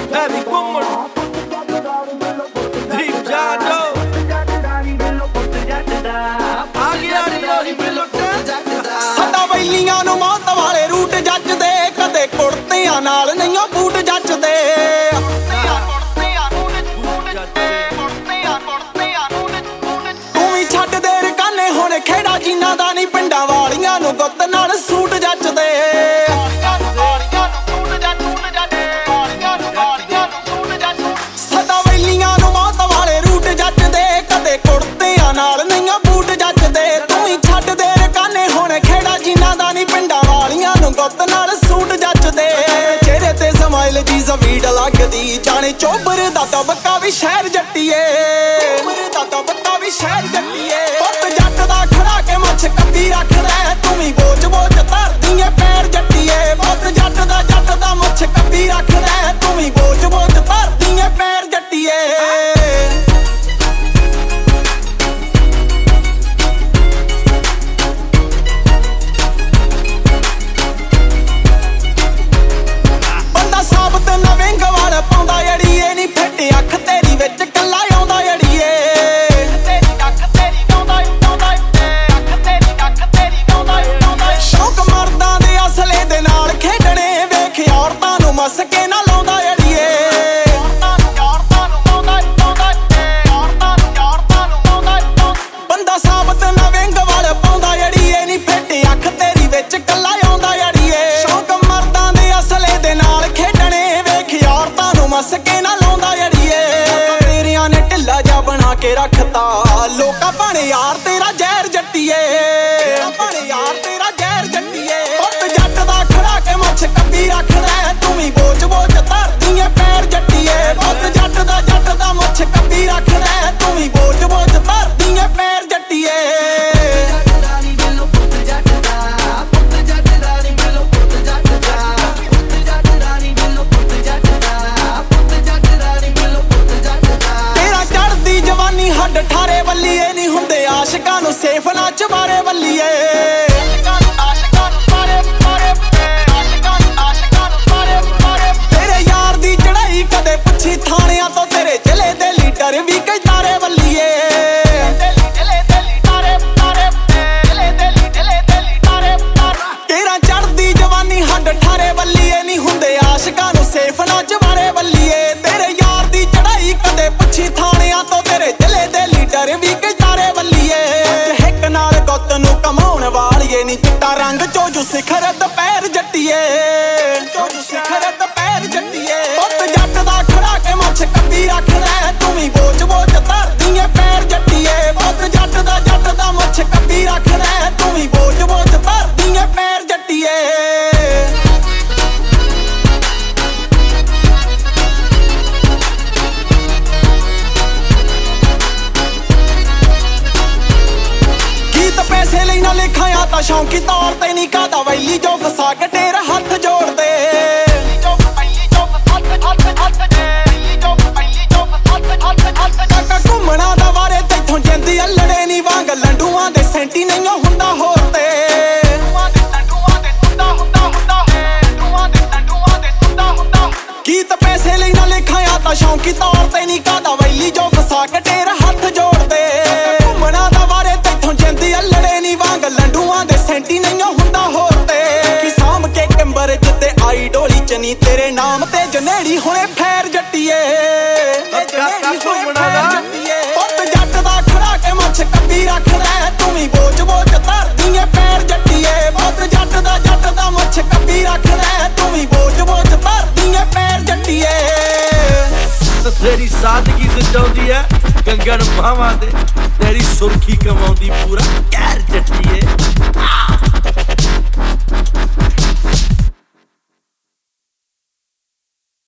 Heavy woman Deep Jado ਸਾਡਾ ਵੈਲੀਆਂ ਨੂੰ ਮੌਤ ਵਾਲੇ ਰੂਟ ਜੱਜਦੇ ਕਦੇ ਕੁੜਤਿਆਂ ਨਾਲ ਨਹੀਂ ਬੂਟ ਜੱਜਦੇ ਤੂੰ ਵੀ ਛੱਡ ਦੇ ਰਕਾਨੇ ਹੁਣ ਖੇੜਾ ਜਿਨ੍ਹਾਂ ਦਾ ਨਹੀਂ ਪਿੰਡਾਂ ਵਾਲੀਆਂ ਨੂੰ ਗੁੱਤ ਨਾਲ ਸੂਟ ਜੱਜਦੇ ਸਾਡਾ ਵੈਲੀਆਂ ਨੂੰ ਮੌਤ ਵਾਲੇ ਰੂਟ ਜੱਜਦੇ ਕਦੇ ਕੁੜਤਿਆਂ ਨਾਲ ਨਹੀਂ ਬੂਟ ਜੱਜਦੇ ਤੂੰ ਵੀ ਛੱਡ ਦੇ ਰਕਾਨੇ ਹੁਣ ਖੇੜਾ ਜਿਨ੍ਹਾਂ ਦਾ ਨਹੀਂ ਪਿੰਡਾਂ ਵਾਲੀਆਂ ਨੂੰ ਗੁੱਤ ਨਾਲ ਸੂਟ ਜੱਜਦੇ ਚਿਹਰੇ ਤੇ ਸਮਾਈਲ ਜੀ ਜ਼ਵੀੜ ਲੱਗਦੀ ਜਾਣੇ ਚੋਬਰ ਦਾ ਦਬਕਾ ਵੀ ਸ਼ਹਿਰ ਜੱਟੀਏ ਸ਼ਹਿਰ ਜੱਟੀਏ ਪੁੱਤ ਜੱਟ ਦਾ ਖੜਾ ਕੇ ਮੁੱਛ ਕੱਪੀ ਰੱਖਦਾ ਤੂੰ ਵੀ ਬੋਝ ਬੋਝ ਧਰਦੀ ਏ ਪੈਰ ਜੱਟੀਏ ਪੁੱਤ ਜੱਟ ਦਾ ਮੁੱਛ ਕੱਪੀ ਰੱਖਦਾ ਤੂੰ ਵੀ ਬੋਝ ਬੋਝ ਧਰਦੀ ਏ ਪੈਰ ਜੱਟੀਏ ਬੰਦਾ ਸਾਬਤ ਨਵੇਂ ਗਵਾਰ ਪਾਉਂਦਾ ਅੜੀਏ ਨੀ ਫਿੱਟ ਅੱਖ ਤੇਰੀ ਵਿੱਚ ਕੱਲਾ ਆਉਂਦਾ ਅੜੀਏ ਸ਼ੌਕ ਮਰਦਾਂ ਦੇ ਅਸਲੇ ਦੇ ਨਾਲ ਖੇਡਣੇ ਵੇਖ ਔਰਤਾਂ ਨੂੰ ਮਸਕੇ ਨਾ ਲਾਉਂਦਾ ਅੜੀਏ ਬੰਦਾ ਸਾਬਤ ਨਵੇਂ ਗਵਾਰ ਪਾਉਂਦਾ ਅੜੀਏ ਨੀ ਫਿੱਟ ਅੱਖ ਤੇਰੀ ਵਿੱਚ ਕੱਲਾ ਆਉਂਦਾ ਅੜੀਏ ਸ਼ੌਕ ਮਰਦਾਂ ਦੇ ਅਸਲੇ ਦੇ ਨਾਲ ਖੇਡਣੇ ਵੇਖ ਔਰਤਾਂ ਨੂੰ ਮਸਕੇ ਨਾ ਲਾਉਂਦਾ ਅੜੀਏ ਤੇਰਿਆਂ ਨੇ ਢਿੱਲਾ ਜਾ ਬਣਾ ਕੇ ਰੱਖਤਾ ਲੋਕਾਂ ਭਾਣੇ ਯਾਰ ਤੇਰਾ ਜ਼ਹਿਰ ਜੱਟੀਏ ਪੁੱਤ ਜੱਟ ਦਾ ਖੜਾ ਕੇ ਮੁੱਛ ਕੱਪੀ ਰੱਖਦਾ ਤੂੰ ਵੀ ਬੋਝ ਬੋਝ ਧਰਦੀ ਏ ਪੈਰ ਜੱਟੀਏ ਪੁੱਤ ਜੱਟ ਦਾ ਮੁੱਛ ਕੱਪੀ ਰੱਖਦਾ ਤੂੰ ਵੀ ਬੋਝ ਬੋਝ ਧਰਦੀ ਏ ਪੈਰ ਜੱਟੀਏ ਤੇਰਾ ਚੜ੍ਹਦੀ ਜਵਾਨੀ ਹੱਡ ਠਾਰੇ ਵੱਲੀਏ ਨਹੀਂ ਹੁੰਦੇ ਆਸ਼ਿਕਾਂ ਨੂੰ ਸੇਫ ਨਾ ਚਵਾਰੇ ਵੱਲੀਏ ਤੇਰੇ ਯਾਰ ਦੀ ਚੜਾਈ ਕਦੇ ਪੁੱਛੀ ਥਾਣਿਆਂ ਤੋਂ ਤੇਰੇ ਜ਼ਿਲ੍ਹੇ ਦੇ ਲੀਡਰ ਵੀ ਕਈ ਤਾਰੇ ਵੱਲੀਏ ਤੇਰਾ ਚੜ੍ਹਦੀ ਜਵਾਨੀ ਹੱਡ ਠਾਰੇ ਵੱਲੀਏ ਨਹੀਂ ਹੁੰਦੇ ਆਸ਼ਿਕਾਂ ਨੂੰ ਸੇਫ ਨਾ ਚਵਾਰੇ ਵੱਲੀਏ ਤੇਰੇ ਯਾਰ ਦੀ ਚੜਾਈ ਕਦੇ ਪੁੱਛੀ ਥਾਣਿਆਂ ਤੋਂ ਤੇਰੇ ਜ਼ਿਲ੍ਹੇ ਦੇ ਲੀਡਰ ਵੀ ਕਈ ਤਾਰੇ ਵੱਲੀਏ ਹਿੱਕ ਨਾਲ ਗੁੱਤ ਨੂੰ ਕਮਾਉਣ ਵਾਲੀਏ ਨੀ ਚਿੱਟਾ ਰੰਗ ਚੋਜੂ ਸਿਖਰ ਦੁਪਹਿਰ ਜੱਟੀਏ ਪੁੱਤ ਜੱਟ ਦਾ ਖੜਾ ਕੇ ਮੁੱਛ ਕੱਪੀ ਰੱਖਦਾ ਤੂੰ ਵੀ ਬੋਝ ਬੋਝ ਧਰਦੀ ਏ ਪੈਰ ਜੱਟੀਏ ਪੁੱਤ ਜੱਟ ਦਾ ਮੁੱਛ ਕੱਪੀ ਰੱਖਦਾ ਤੂੰ ਵੀ ਬੋਝ ਬੋਝ ਧਰਦੀ ਏ ਪੈਰ ਜੱਟੀਏ ਗੀਤ ਪੈਸੇ ਲਈ ਨਾ ਲਿਖਾਇਆ ਤਾਂ ਸ਼ੌਂਕੀ ਤੌਰ ਤੇ ਨਹੀਂ ਕਾਹਦਾ ਵੈਲੀ ਜੋ ਫਸਾ ਕੇ ਤੇਰਾ ਹੱਥ ਜੋੜਦੇ ਕਾਕਾ ਘੁੰਮਣਾ ਦਾ ਵਾਰੇ ਤੈਥੋਂ ਜਿੰਦੀ ਅਲੜੇ ਨੀ ਵਾਂਗ ਲੰਡੂਆਂ ਦੇ ਸੈਂਟੀ ਨਹੀਂ ਹੁੰਦਾ ਹੋਰ ਤੇ ਗੀਤ ਪੈਸੇ ਲਈ ਨਾ ਲਿਖਾਇਆ ਤਾਂ ਸ਼ੌਂਕੀ ਤੌਰ ਤੇ ਨਹੀਂ ਕਾਹਦਾ ਵੈਲੀ ਜੋ ਫਸਾ ਕੇ ਤੇਰਾ ਹੱਥ ਜੋੜਦੇ ਘੁੰਮਣਾ ਦਾ ਵਾਰੇ ਤੈਥੋਂ ਜਿੰਦੀ ਅਲੜੇ ਨੀ ਵਾਂਗ ਲੰਡੂਆਂ ਦੇ ਸੈਂਟੀ ਨਹੀਂ ਹੁੰਦਾ ਹੋਰ ਤੇ ਕਿ ਸਾਂਭ ਕੇ ਕੰਬਰ ਜਿੱਤੇ ਆਈ ਡੋਲੀ ਚ ਨੀ ਤੇਰੇ ਨਾਮ ਤੇ ਜਨੇੜੀ ਹੁਣੇ ਫੇਰ ਜੱਟੀਏ ਪੁੱਤ ਜੱਟ ਦਾ ਖੜਾ ਕੇ ਮੁੱਛ ਕੱਪੀ ਰੱਖਦਾ ਤੂੰ ਵੀ ਬੋਝ ਬੋਝ ਧਰਦੀ ਏ ਪੈਰ ਜੱਟੀਏ ਪੁੱਤ ਜੱਟ ਦਾ ਮੁੱਛ ਕੱਪੀ ਰੱਖਦਾ ਤੂੰ ਵੀ ਬੋਝ ਬੋਝ ਧਰਦੀ ਏ ਪੈਰ ਜੱਟੀਏ ਤੇਰੀ ਸਾਦਗੀ ਸਜਾਉਂਦੀ ਹੈ ਕੰਗਣ ਬਾਹਾਂ ਤੇ ਤੇਰੀ ਸੁਰਖੀ ਕਮਾਉਂਦੀ ਪੂਰਾ